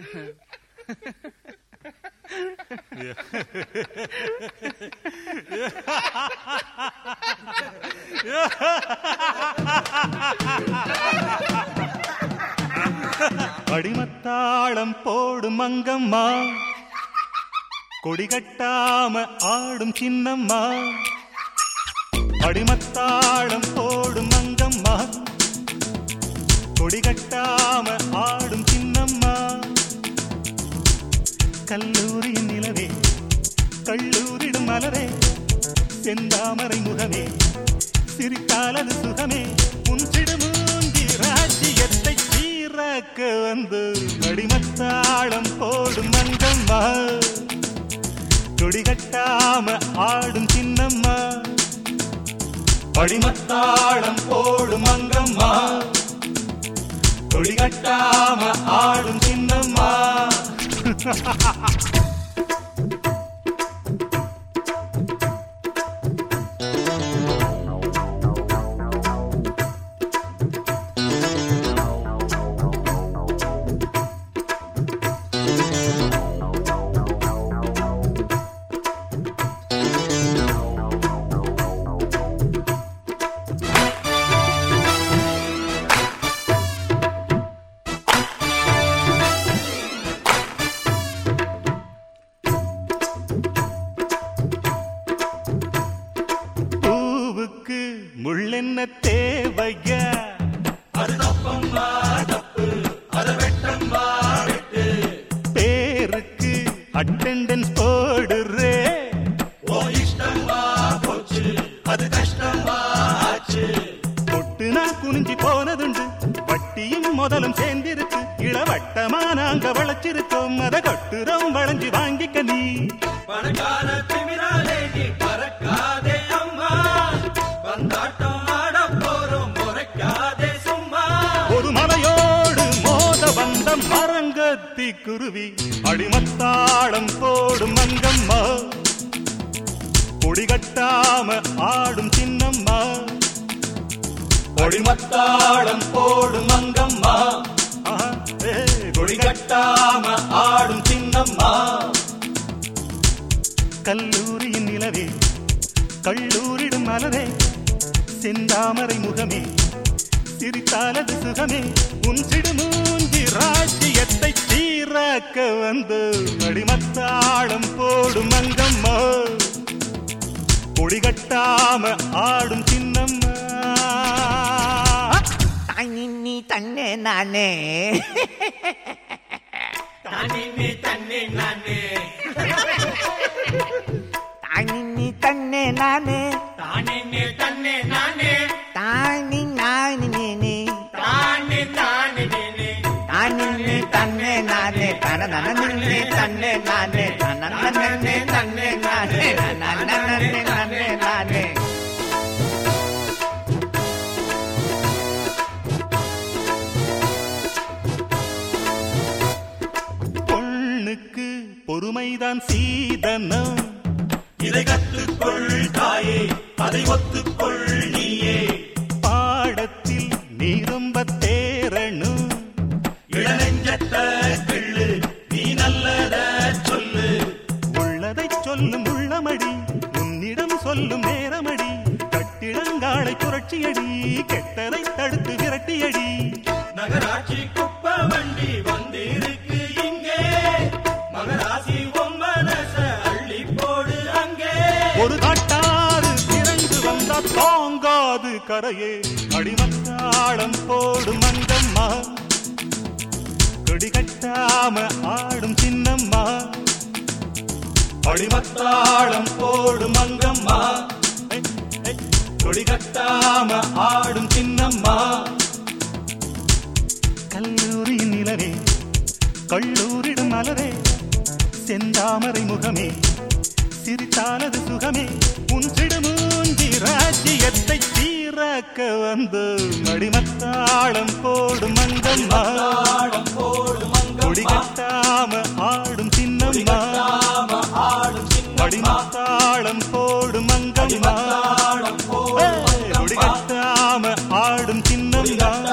அடிமத்தாளம் போடும் மங்கம்மா, கொடிகட்டாம ஆடும் சின்னம்மா. அடிமத்தாளம் போடும் மங்கம்மா, கொடிகட்டாம ஆடும் சின்னம்மா. கல்லூரியின் நிலவே, கல்லூரிடும் மலரே, செந்தாமரை முகமே, சிரித்தாலது சுகமே. உன் சிடுமூஞ்சி ராஜ்யத்தை சீராக்க வந்து அடிமத்தாளம் போடும் மங்கம்மா, கொடிகட்டாம ஆடும் சின்னம்மா. அடிமத்தாளம் போடும் மங்கம்மா, கொடிகட்டாம ஆடும் சின்னம்மா. முள்ளென்ன தேவையா, அது தப்பம்மா தப்பு, அது வெட்டம்மா வெட்டு. பேருக்கு அட்டெண்டன்ஸ் போடுறே, ஓ இஷ்டம்மா போச்சு, அது கஷ்டமா ஆச்சு. தொட்டு நான் குனிஞ்சி போனதுண்டு, வட்டியும் முதலும் சேர்ந்திருக்கு. இளவட்டமா நாங்க வளைச்சிருக்கோம், அத கொட்டுறோம் வளைஞ்சி வாங்கிக்க நீ. பணக்கார திமிராலே நீ பறக்காதே அம்மா, வந்தாட்டம் ஆட போறோம் முறைக்காதே சும்மா. ஒரு மலையோடு மோத வந்த மரங்கத்தி குருவி, அடிமத்தாளம் போடும் மங்கம்மா, கொடிகட்டாம ஆடும் சின்னம்மா. அடிமத்தாளம் போடும் மங்கம்மா, கொடிகட்டாம ஆடும் சின்னம்மா. கல்லூரியின் நிலவே, கல்லூரிடும் மலரே, செந்தாமரை முகமே, சிரித்தாலது சுகமே. உன் சிடுமூஞ்சி ராஜ்யத்தை சீராக்க வந்து அடிமத்தாளம் போடும் மங்கம்மா, கொடிகட்டாம ஆடும் சின்னம்மா. தானின்னி தன்னே நானே, தானின்னி தன்னே நானே, தானின்னி தன்னே நானே, தானின்னி தன்னே நானே, தானி நானி நீ, தானி தானி நீ, தானின்னி தன்னே நானே, தனனனனே தன்னே நானே, தனனனனே தன்னே நானே, தனனனனே தன்னே நானே. பொண்ணுக்கு பொறுமைதான் சீதனம், இதை கற்றுக்கொள் தாயே, அதை ஒத்துக்கொள் நீயே. பாடத்தில் நீ ரொம்ப தேரணும், இளநெஞ்சத்த கிள்ளு, நீ நல்லத சொல்லு. உள்ளதை சொல்லும் உள்ளமடி, உன்னிடம் சொல்லும் நேரமடி. கட்டிடங்காலை புரட்சியடி, கெட்டதை தடுத்து விரட்டியடி. நகராட்சி குப்ப வண்டி வந்திருக்கு இங்கே, மகராசி மனச அள்ளி போடு அங்கே. ஒரு காட்டாறு திரண்டு வந்தா தாங்காது கரையே, அடிமத்தாளம் போடும் மங்கம்மா, கொடிகட்டாம ஆடும் சின்னம்மா. அடிமத்தாளம் போடும் மங்கம்மா, கொடிகட்டாம ஆடும் சின்னம்மா. கல்லூரியின் நிலவே, கல்லூரிடும் மலரே, செந்தாமரை முகமே, சிரித்தாலது சுகமே. உன் சிடுமூஞ்சி ராஜ்யத்தை சீராக்க வந்து அடிமத்தாளம் போடும் மங்கம்மா, கொடிகட்டாம ஆடும் சின்னம்மா. அடிமத்தாளம் போடும் மங்கம்மா, கொடிகட்டாம ஆடும் சின்னம்மா.